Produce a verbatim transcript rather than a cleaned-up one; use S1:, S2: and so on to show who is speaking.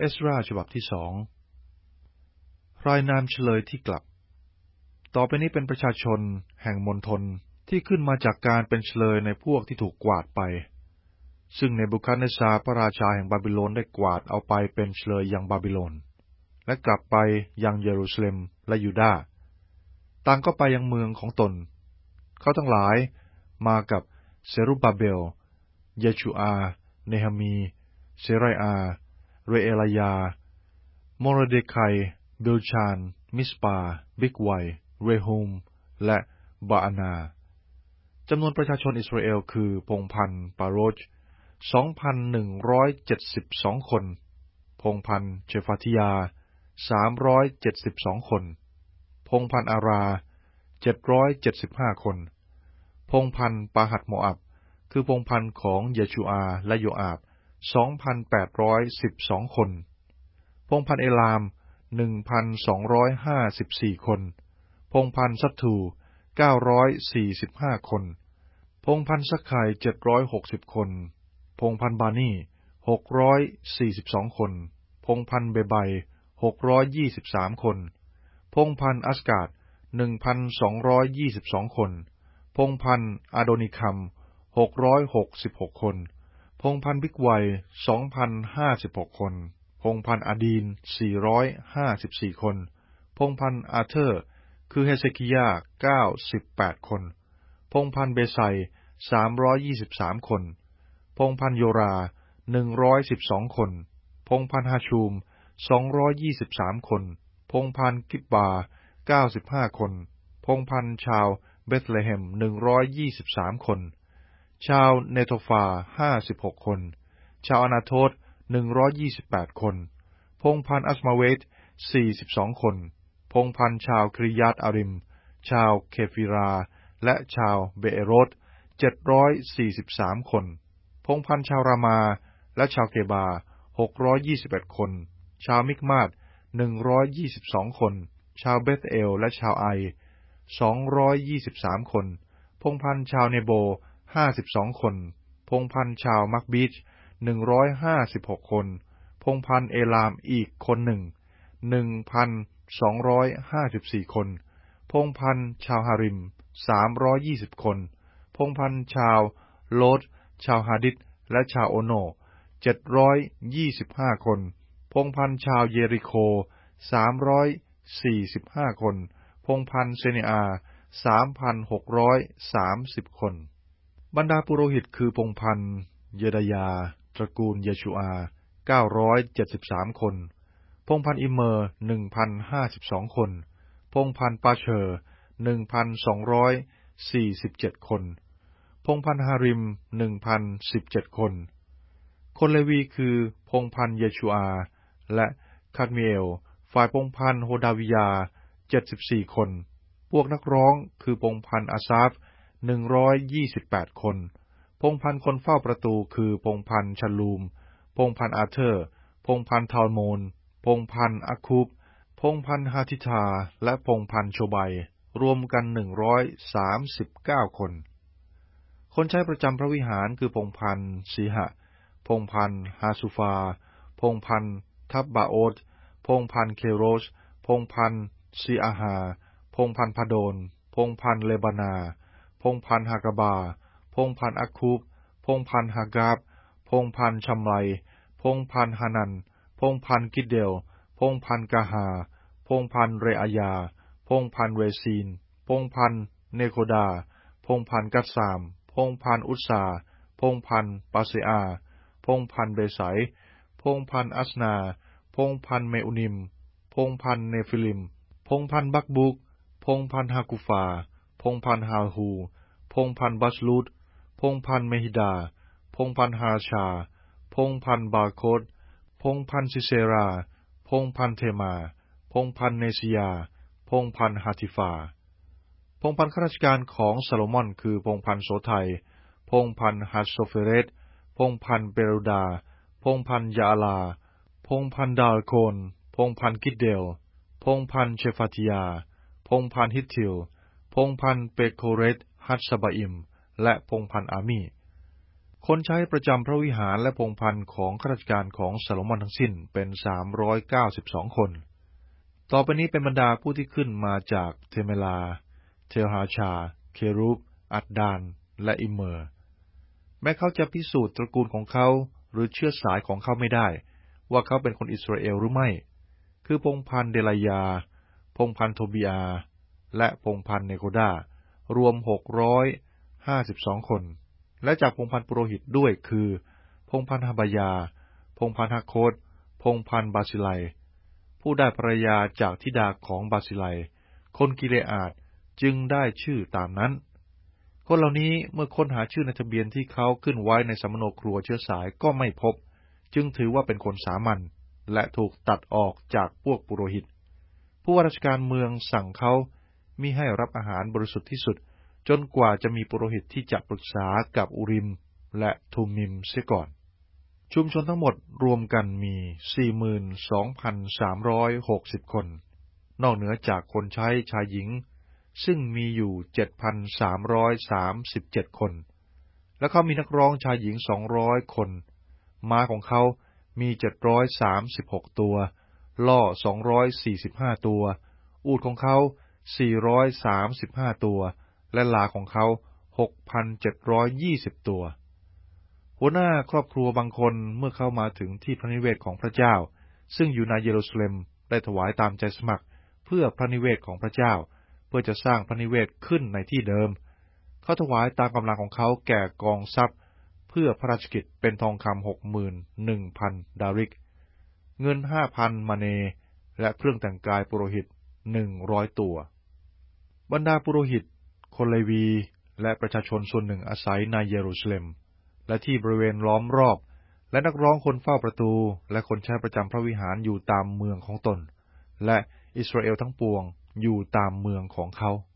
S1: เอสราฉบับที่สองรายนามเฉลยที่กลับต่อไปนี้เป็นประชาชนแห่งมณฑลที่ขึ้นมาจากการเป็นเฉลยในพวกที่ถูกกวาดไปซึ่งเนบูคัดเนซาร์พระราชาแห่งบาบิโลนได้กวาดเอาไปเป็นเฉลยยังบาบิโลนและกลับไปยังเยรูซาเล็มและยูดาห์ต่างก็ไปยังเมืองของตนเขาทั้งหลายมากับเซรุบบาเบลเยชูอาเนหะมีเซไรอาเรเอลายาโมรเดคัยบิลชานมิสปาบิกไวเรฮูมและบาอานาจำนวนประชาชนอิสราเอลคือพงศ์พันธุ์ปาโรช สองพันหนึ่งร้อยเจ็ดสิบสอง คนพงศ์พันธุ์เชฟาติยา สามร้อยเจ็ดสิบสอง คนพงศ์พันธุ์อารา เจ็ดร้อยเจ็ดสิบห้า คนพงศ์พันธุ์ปาหัตโมอับคือพงศ์พันธุ์ของเยชูอาและโยอาบ สองพันแปดร้อยสิบสอง คนพงศ์พันธุ์เอลาม หนึ่งพันสองร้อยห้าสิบสี่ คนพงศ์พันธุ์ซัตทู เก้าร้อยสี่สิบห้า คนพงศ์พันธุ์ซักไคเจ็ดร้อยหกสิบ คนพงศ์พันธุ์บานีหกร้อยสี่สิบสอง คนพงศ์พันธุ์เบไบหกร้อยยี่สิบสาม คนพงศ์พันธุ์อัสกาด หนึ่งพันสองร้อยยี่สิบสอง คนพงศ์พันธุ์อาโดนิคัม หกร้อยหกสิบหก คนพงศ์พันธุ์บิกไว สองพันห้าสิบหก คนพงศ์พันธุ์อาดีน สี่ร้อยห้าสิบสี่ คนพงศ์พันธุ์อาเธอร์คือเฮเซคิยา เก้าสิบแปด คนพงศ์พันธุ์เบไซ สามร้อยยี่สิบสาม คนพงศ์พันธุ์โยรา หนึ่งร้อยสิบสอง คนพงศ์พันธุ์ฮาชูม สองร้อยยี่สิบสาม คนพงศ์พันธุ์กิบบา เก้าสิบห้า คนพงศ์พันธุ์ชาวเบธเลเฮม หนึ่งร้อยยี่สิบสาม คนชาวเนโทฟา ห้าสิบหก คนชาวอนาโทต หนึ่งร้อยยี่สิบแปด คนพงศ์พันธุ์อัสมาเวต สี่สิบสอง คนพงศ์พันธุ์ชาวคริยัตอาริมชาวเคฟิราและชาวเบเอโรต เจ็ดร้อยสี่สิบสาม คนพงศ์พันธุ์ชาวรามาและชาวเกบา หกร้อยยี่สิบเอ็ด คนชาวมิกมาด หนึ่งร้อยยี่สิบสอง คนชาวเบธเอลและชาวไอ สองร้อยยี่สิบสาม คนพงศ์พันธุ์ชาวเนโบ ห้าสิบสอง คนพงศ์พันธุ์ชาวมักบีช หนึ่งร้อยห้าสิบหก คนพงศ์พันธุ์เอลามอีกคนหนึ่ง หนึ่งพันสองร้อยห้าสิบสี่ คนพงศ์พันธุ์ชาวฮาริม สามร้อยยี่สิบ คนพงศ์พันธุ์ชาวโลดชาวฮาดิษและชาวโอโน เจ็ดร้อยยี่สิบห้า คนพงศ์พันธุ์ชาวเยริโค สามร้อยสี่สิบห้า คนพงศ์พันธุ์เซเนอา สามพันหกร้อยสามสิบ คนบรรดาปุโรหิตคือพงศ์พันธุ์เยดายาตระกูลเยชูอา เก้าร้อยเจ็ดสิบสาม คนพงศ์พันธุ์อิเมอร์ หนึ่งพันห้าสิบสอง คนพงศ์พันธุ์ปาเชอร์ หนึ่งพันสองร้อยสี่สิบเจ็ด คนพงศ์พันธุ์ฮาริม หนึ่งพันสิบเจ็ด คนคนเลวีคือพงศ์พันธุ์เยชูอาและคาดมิเอลฝ่ายพงศ์พันธุ์โฮดาวิยา เจ็ดสิบสี่ คนพวกนักร้องคือพงศ์พันธุ์อาซาฟ หนึ่งร้อยยี่สิบแปด คนพงศ์พันธุ์คนเฝ้าประตูคือพงศ์พันธุ์ชัลลูมพงศ์พันธุ์อาเธอร์พงศ์พันธุ์ทาลโมนพงศ์พันธุ์อัคคูบพงศ์พันธุ์ฮาทิทาและพงศ์พันธุ์โชไบรวมกันหนึ่งร้อยสามสิบเก้าคนคนใช้ประจำพระวิหารคือพงศ์พันธุ์สีหะพงศ์พันธุ์ฮาซูฟาพงศ์พันธุ์ทับบาโอตพงศ์พันธุ์เคโรสพงศ์พันธุ์ซีอาฮาพงศ์พันธุ์พาโดนพงศ์พันธุ์เลบานาพงศ์พันธุ์ฮากาบาพงศ์พันธุ์อัคคูบพงศ์พันธุ์ฮากาบพงศ์พันธุ์ชัมไลพงศ์พันธุ์ฮานันพงศ์พันธุ์กิดเดลพงศ์พันธุ์กาฮาพงศ์พันธุ์เรอายาพงศ์พันธุ์เรซีนพงศ์พันธุ์เนโคดาพงศ์พันธุ์กัสซามพงศ์พันธุ์อุตสาพงศ์พันธุ์ปาเซอาพงศ์พันธุ์เบไซพงศ์พันธุ์อัสนาพงศ์พันธุ์เมอุนิมพงศ์พันธุ์เนฟิลิมพงศ์พันธุ์บักบุกพงศ์พันธุ์ฮากุฟาพงศ์พันธุ์ฮาฮูพงศ์พันธุ์บัสลูดพงศ์พันธุ์เมฮิดาพงศ์พันธุ์ฮาชาพงศ์พันธุ์บาโคดพงศ์พันธุ์ซิเซราพงศ์พันธุ์เทมาพงศ์พันธุ์เนซิยาพงศ์พันธุ์ฮาติฟาพงศ์พันธุ์ข้าราชการของซาโลมอนคือพงศ์พันธุ์โสไทพงศ์พันธุ์ฮัสโซเฟเรตพงศ์พันธุ์เปรูดาพงศ์พันธุ์ยาอาลาพงศ์พันธุ์ดาลโคนพงศ์พันธุ์กิดเดลพงศ์พันธุ์เชฟาติยาพงศ์พันธุ์ฮิตติลพงศ์พันธุ์เปโคเรตฮัตสบาอิมและพงศ์พันธุ์อามีคนใช้ประจำพระวิหารและพงศ์พันธ์ของข้าราชการของซาโลมอนทั้งสิ้นเป็นสามร้อยเก้าสิบสองคนต่อไปนี้เป็นบรรดาผู้ที่ขึ้นมาจากเทเมลาเทลฮาชาเครูบอัดดานและอิเมอร์แม้เขาจะพิสูจน์ตระกูลของเขาหรือเชื้อสายของเขาไม่ได้ว่าเขาเป็นคนอิสราเอลหรือไม่คือพงศ์พันธ์เดลายาพงศ์พันธ์โทบิอาและพงศ์พันธ์เนโคดารวมหกร้อยห้าสิบสองคนและจากพงศ์พันธ์ปุโรหิตด้วยคือพงศ์พันธ์ฮาบายาพงศ์พันธ์ฮากโคดพงศ์พันธ์บาซิไลผู้ได้ภรรยาจากธิดาของบาซิไลคนกิเลอาดจึงได้ชื่อตามนั้นคนเหล่านี้เมื่อค้นหาชื่อในทะเบียนที่เขาขึ้นไว้ในสมโนครัวเชื้อสายก็ไม่พบจึงถือว่าเป็นคนสามัญและถูกตัดออกจากพวกปุโรหิตผู้ว่าราชการเมืองสั่งเขามิให้รับอาหารบริสุทธิ์ที่สุดจนกว่าจะมีปุโรหิตที่จะปรึกษากับอูริมและทูมิมเสียก่อนชุมชนทั้งหมดรวมกันมี สี่หมื่นสองพันสามร้อยหกสิบ คนนอกเหนือจากคนใช้ชายหญิงซึ่งมีอยู่ เจ็ดพันสามร้อยสามสิบเจ็ด คนและเขามีนักร้องชายหญิงสองร้อยคนม้าของเขามีเจ็ดร้อยสามสิบหกตัวล่อสองร้อยสี่สิบห้าตัวอูฐของเขาสี่ร้อยสามสิบห้าตัวและลาของเขา หกพันเจ็ดร้อยยี่สิบ ตัวหัวหน้าครอบครัวบางคนเมื่อเข้ามาถึงที่พระนิเวศของพระเจ้าซึ่งอยู่ในเยรูซาเล็มได้ถวายตามใจสมัครเพื่อพระนิเวศของพระเจ้าเพื่อจะสร้างพระนิเวศขึ้นในที่เดิมเขาถวายตามกำลังของเขาแก่กองทรัพย์เพื่อพระราชกิจเป็นทองคำหกหมื่นหนึ่งพันดาริกเงินห้าพันมาเนและเครื่องแต่งกายปุโรหิตหนึ่งร้อยตัวบรรดาปุโรหิตคนเลวีและประชาชนส่วนหนึ่งอาศัยในเยรูซาเล็มและที่บริเวณล้อมรอบและนักร้องคนเฝ้าประตูและคนใช้ประจำพระวิหารอยู่ตามเมืองของตนและอิสราเอลทั้งปวงอยู่ตามเมืองของเขา